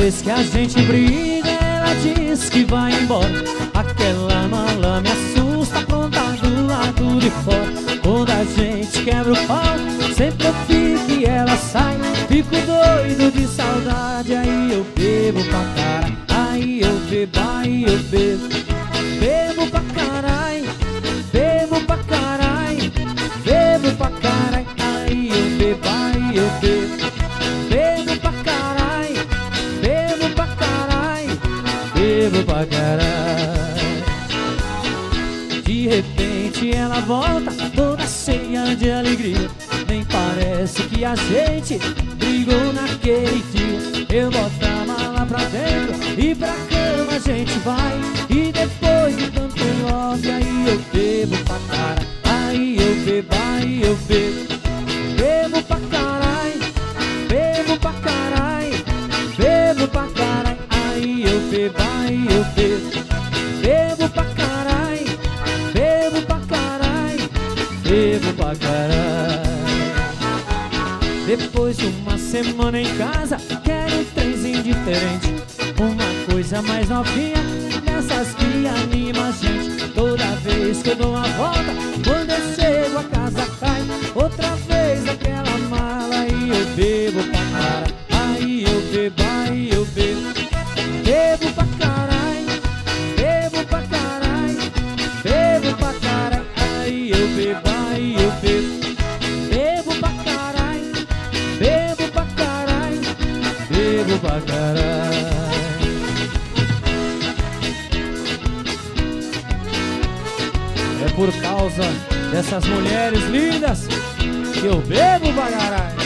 vez que a gente briga, ela diz que vai embora. Aquela mala me assusta, pronta do lado de fora. Quando a gente quebra o pau, sempre eu fico e ela sai. Fico doido de saudade, aí eu bebo pra caralho. Aí eu bebo, aí eu bebo. Bebo pra caralho, bebo pra caralho. Bebo pra caralho, aí eu bebo, aí eu bebo. Bebo pra caralho, bebo pra caralho. Bebo pra caralho. De repente ela volta, toda cheia de alegria. Nem parece que a gente brigou naquele dia. Eu boto a mala pra dentro e pra cama a gente vai. E depois de tanto love, aí eu bebo pra caralho. Aí eu bebo, aí eu bebo. Bebo pra caralho, bebo pra caralho. Bebo pra caralho, aí eu bebo, aí eu bebo. Bebo pra caralho, bebo pra caralho. Bebo pra caralho. Depois de uma semana em casa, quero um trenzinho diferente. Uma coisa mais novinha, dessas que anima a gente. Toda vez que eu dou uma volta, quando eu chego a casa cai. Outra vez aquela mala, aí eu bebo pra caralho. Aí eu bebo, aí eu bebo. Bebo pra caralho, bebo pra caralho. Bebo pra caralho, aí eu bebo, aí eu bebo. Bebo pra caralho, bebo pra caralho. Bebo pra caralho. É por causa dessas mulheres lindas que eu bebo pra caralho.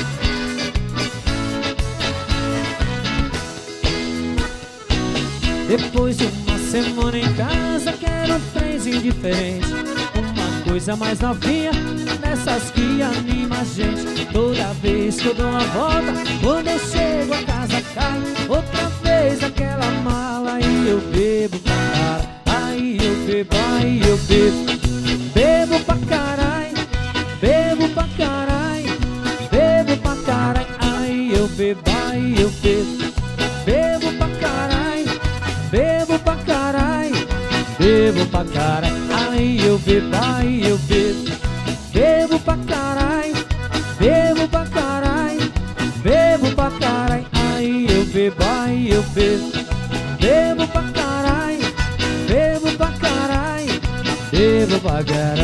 Depois de uma semana em casa, quero um trenzinho diferente. Uma coisa mais novinha, dessas que anima a gente. Toda vez que eu dou uma volta, quando eu chego a casa cai. Outra vez aquela mala, aí eu bebo pra caralho. Aí eu bebo, aí eu bebo. Bebo pra caralho, bebo pra caralho. Bebo pra caralho, aí eu bebo, aí eu bebo. Bebo pra caralho, bebo pra caralho. Bebo pra caralho, aí eu bebo, aí eu bebo. Bebo pra caralho, bebo pra caralho. Bebo pra caralho, aí eu bebo, aí eu bebo. Bebo pra caralho, bebo pra caralho. Bebo pra caralho.